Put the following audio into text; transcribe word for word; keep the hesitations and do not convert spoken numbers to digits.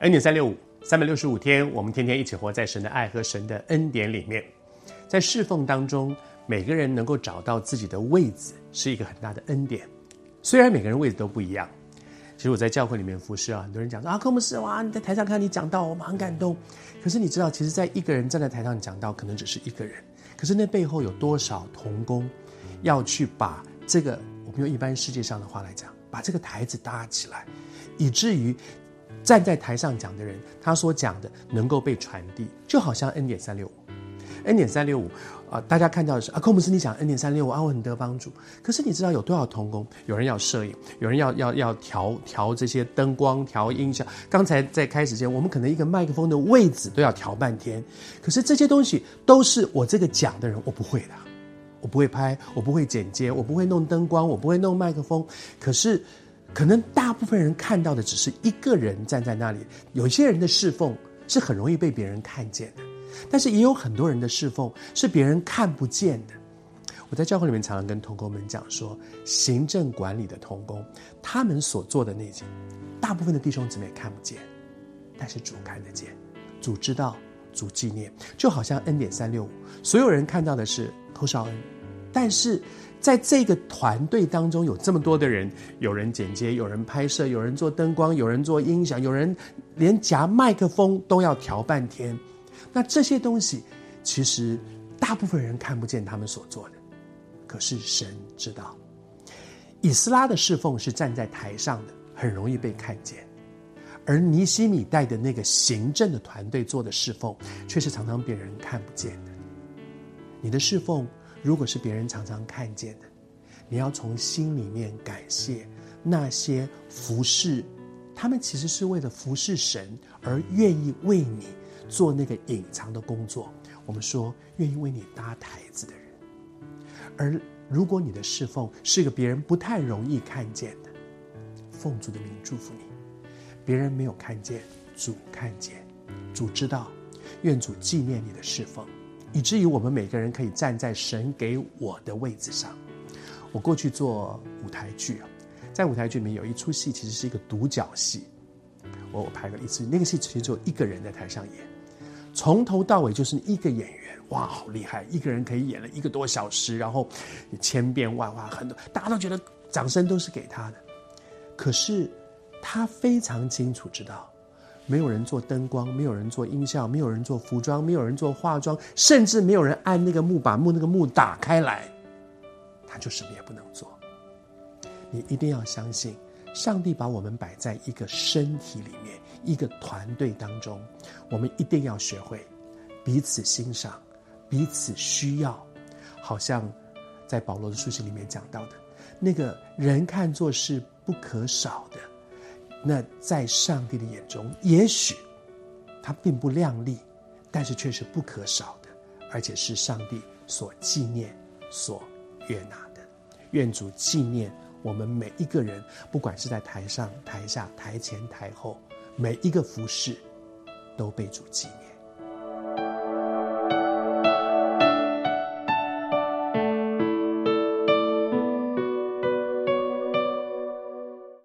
恩典三六五，三百六十五天，我们天天一起活在神的爱和神的恩典里面。在侍奉当中，每个人能够找到自己的位置，是一个很大的恩典。虽然每个人位置都不一样，其实我在教会里面服侍啊，很多人讲说啊，柯牧师，哇，你在台上看你讲道，我们很感动。可是你知道，其实在一个人站在台上讲道，可能只是一个人，可是那背后有多少同工要去把这个，我们用一般世界上的话来讲，把这个台子搭起来，以至于站在台上讲的人，他所讲的能够被传递，就好像恩典三六五，恩典三六五啊，大家看到的是啊，柯牧师你讲恩典三六五啊，我很得帮助。可是你知道有多少同工？有人要摄影，有人要要要调调这些灯光、调音效。刚才在开始前，我们可能一个麦克风的位置都要调半天。可是这些东西都是我这个讲的人我不会的，我不会拍，我不会剪接，我不会弄灯光，我不会弄麦克风。可是可能大部分人看到的只是一个人站在那里，有些人的侍奉是很容易被别人看见的，但是也有很多人的侍奉是别人看不见的。我在教会里面常常跟同工们讲说，行政管理的同工，他们所做的那些，大部分的弟兄姊妹看不见，但是主看得见，主知道，主纪念。就好像恩典三六五，所有人看到的是寇绍恩，但是在这个团队当中有这么多的人，有人剪接，有人拍摄，有人做灯光，有人做音响，有人连夹麦克风都要调半天。那这些东西其实大部分人看不见他们所做的，可是神知道。以斯拉的侍奉是站在台上的，很容易被看见，而尼希米带的那个行政的团队做的侍奉却是常常别人看不见的。你的侍奉如果是别人常常看见的，你要从心里面感谢那些服侍，他们其实是为了服侍神而愿意为你做那个隐藏的工作。我们说愿意为你搭台子的人。而如果你的侍奉是一个别人不太容易看见的，奉主的名祝福你，别人没有看见，主看见，主知道，愿主纪念你的侍奉，以至于我们每个人可以站在神给我的位置上。我过去做舞台剧，在舞台剧里面有一出戏其实是一个独角戏，我我拍过一次，那个戏其实只有一个人在台上演，从头到尾就是一个演员，哇，好厉害，一个人可以演了一个多小时，然后千变万化，很多大家都觉得掌声都是给他的。可是他非常清楚知道，没有人做灯光，没有人做音效，没有人做服装，没有人做化妆，甚至没有人按那个幕把幕那个幕打开来，他就什么也不能做。你一定要相信，上帝把我们摆在一个身体里面，一个团队当中，我们一定要学会彼此欣赏，彼此需要。好像在保罗的书信里面讲到的，那个人看作是不可少的，那在上帝的眼中，也许它并不亮丽，但是却是不可少的，而且是上帝所纪念、所悦纳的。愿主纪念我们每一个人，不管是在台上、台下、台前、台后，每一个服事都被主纪念。